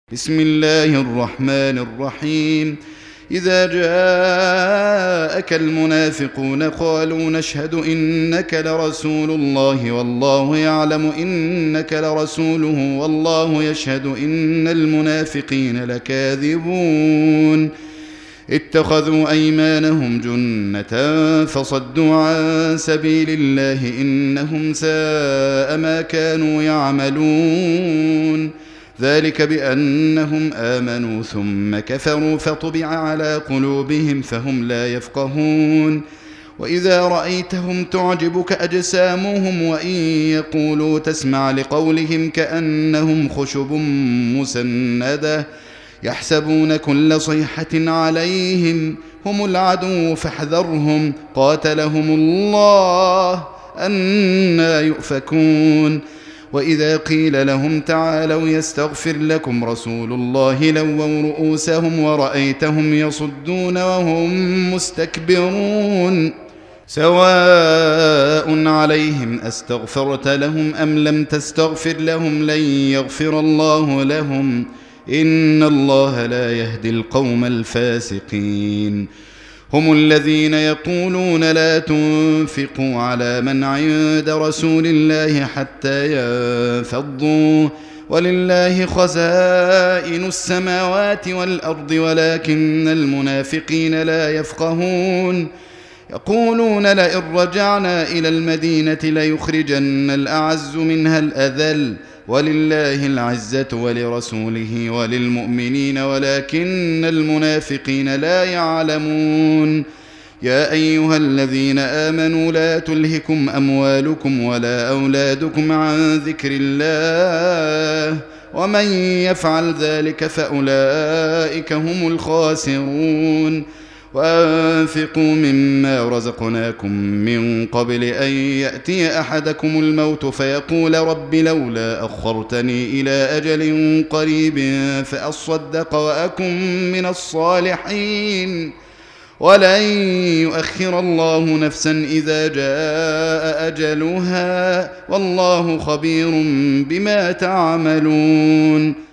بسم الله الرحمن الرحيم. إذا جاءك المنافقون قالوا نشهد إنك لرسول الله والله يعلم إنك لرسوله والله يشهد إن المنافقين لكاذبون. اتخذوا أيمانهم جنة فصدوا عن سبيل الله إنهم ساء ما كانوا يعملون. ذلك بأنهم آمنوا ثم كفروا فطبع على قلوبهم فهم لا يفقهون. وإذا رأيتهم تعجبك أجسامهم وإن يقولوا تسمع لقولهم كأنهم خشب مسندة يحسبون كل صيحة عليهم هم العدو فاحذرهم قاتلهم الله أنى يؤفكون. وإذا قيل لهم تعالوا يستغفر لكم رسول الله لووا رؤوسهم ورأيتهم يصدون وهم مستكبرون. سواء عليهم أستغفرت لهم أم لم تستغفر لهم لن يغفر الله لهم إن الله لا يهدي القوم الفاسقين. هم الذين يقولون لا تنفقوا على من عند رسول الله حتى ينفضوا ولله خزائن السماوات والأرض ولكن المنافقين لا يفقهون. يقولون لئن رجعنا إلى المدينة ليخرجن الأعز منها الأذل ولله العزة ولرسوله وللمؤمنين ولكن المنافقين لا يعلمون. يا أيها الذين آمنوا لا تلهكم أموالكم ولا أولادكم عن ذكر الله ومن يفعل ذلك فأولئك هم الخاسرون. وأنفقوا مما رزقناكم من قبل أن يأتي أحدكم الموت فيقول رب لولا أخرتني إلى أجل قريب فأصدق وأكن من الصالحين ولن يؤخر الله نفسا إذا جاء أجلها والله خبير بما تعملون.